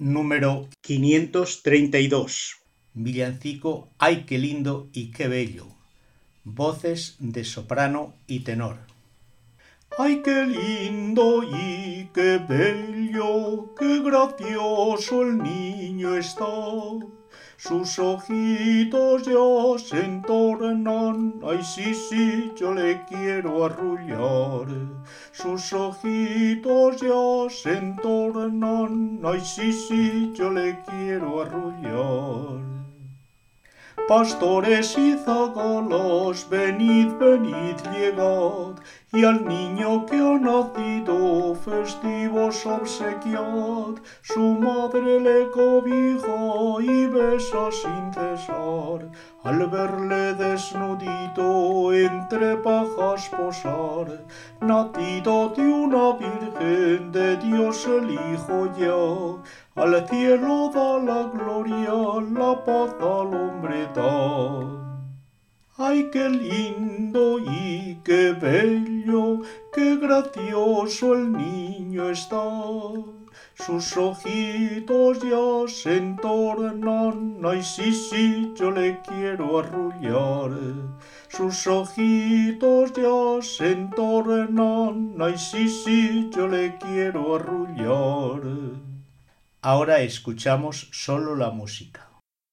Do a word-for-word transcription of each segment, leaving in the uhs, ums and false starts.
Número quinientos treinta y dos. Villancico Ay, qué lindo y qué bello. Voces de soprano y tenor. Ay, qué lindo y qué bello, qué gracioso el niño está. Sus ojitos ya se entornan, ay sí, sí, yo le quiero arrullar. Sus ojitos ya se entornan, ay sí, sí, yo le quiero arrullar. Pastores y zagalas, venid, venid, llegad, y al niño que ha nacido festivos obsequiad. Su madre le cobija y besa sin cesar, al verle desnudito entre pajas posar. Nacido de una virgen, de Dios el Hijo ya, al cielo da la gloria, la paz al hombre da. Ay, qué lindo y qué bello, qué gracioso el niño está. Sus ojitos ya se entornan, ay sí, sí, yo le quiero arrullar. Sus ojitos ya se entornan, ay sí, sí, yo le quiero arrullar. Ahora escuchamos solo la música.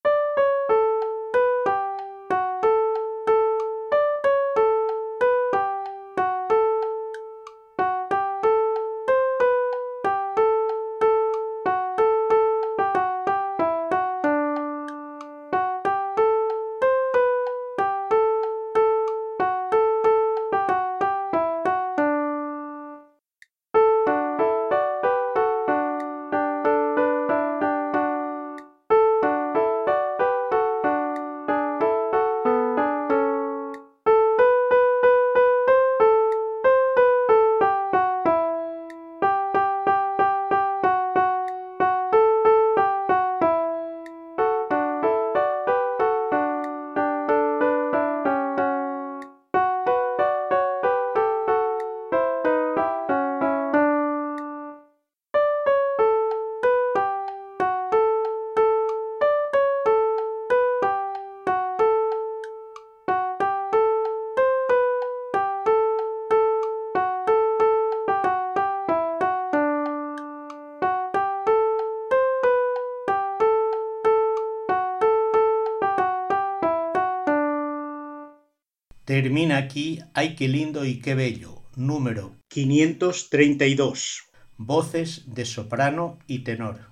Termina aquí Ay, qué lindo y qué bello, número quinientos treinta y dos. Voces de soprano y tenor.